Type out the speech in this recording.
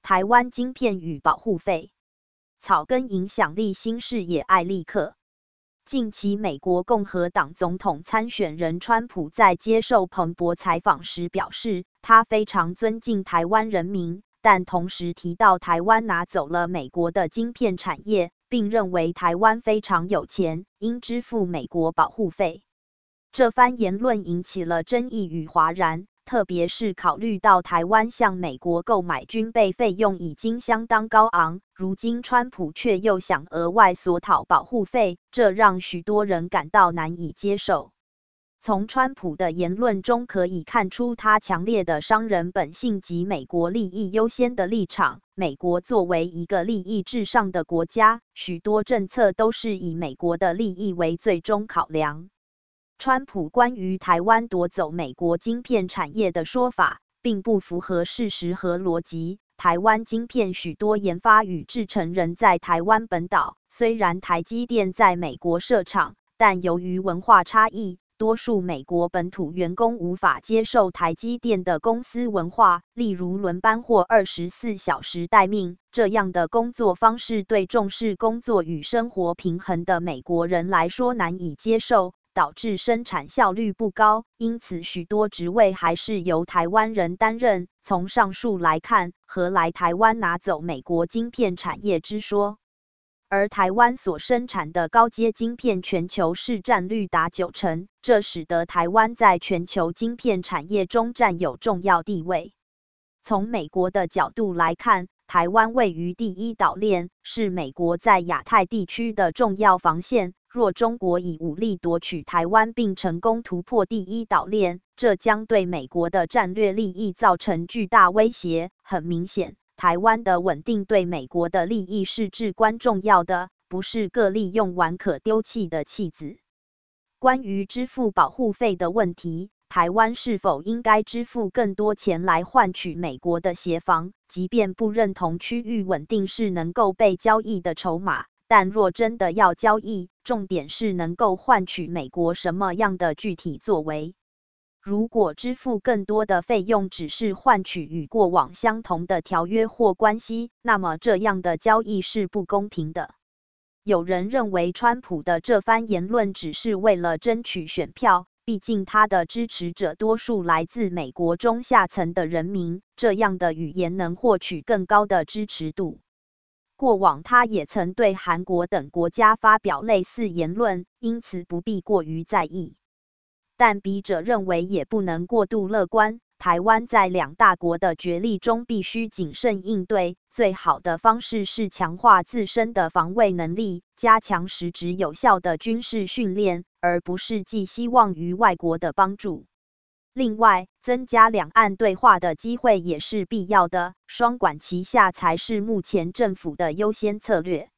台湾晶片与保护费。草根影响力新视野艾利克。近期美国共和党总统参选人川普在接受彭博采访时表示，他非常尊敬台湾人民，但同时提到台湾拿走了美国的晶片产业，并认为台湾非常有钱，应支付美国保护费。这番言论引起了争议与哗然，特别是考虑到台湾向美国购买军备费用已经相当高昂，如今川普却又想额外索讨保护费，这让许多人感到难以接受。从川普的言论中可以看出他强烈的商人本性及美国利益优先的立场。美国作为一个利益至上的国家，许多政策都是以美国的利益为最终考量。川普关于台湾夺走美国晶片产业的说法，并不符合事实和逻辑。台湾晶片许多研发与制程仍在台湾本岛，虽然台积电在美国设厂，但由于文化差异，多数美国本土员工无法接受台积电的公司文化，例如轮班或24小时待命，这样的工作方式对重视工作与生活平衡的美国人来说难以接受，导致生产效率不高，因此许多职位还是由台湾人担任。从上述来看，何来台湾拿走美国晶片产业之说？而台湾所生产的高阶晶片全球市占率达90%，这使得台湾在全球晶片产业中占有重要地位。从美国的角度来看，台湾位于第一岛链，是美国在亚太地区的重要防线。若中国以武力夺取台湾并成功突破第一岛链，这将对美国的战略利益造成巨大威胁。很明显，台湾的稳定对美国的利益是至关重要的，不是个利用完可丢弃的弃子。关于支付保护费的问题，台湾是否应该支付更多钱来换取美国的协防？即便不认同区域稳定是能够被交易的筹码，但若真的要交易，重点是能够换取美国什么样的具体作为。如果支付更多的费用只是换取与过往相同的条约或关系，那么这样的交易是不公平的。有人认为川普的这番言论只是为了争取选票，毕竟他的支持者多数来自美国中下层的人民，这样的语言能获取更高的支持度。过往他也曾对韩国等国家发表类似言论，因此不必过于在意。但笔者认为也不能过度乐观，台湾在两大国的角力中必须谨慎应对，最好的方式是强化自身的防卫能力，加强实质有效的军事训练，而不是寄希望于外国的帮助。另外，增加两岸对话的机会也是必要的，双管齐下才是目前政府的优先策略。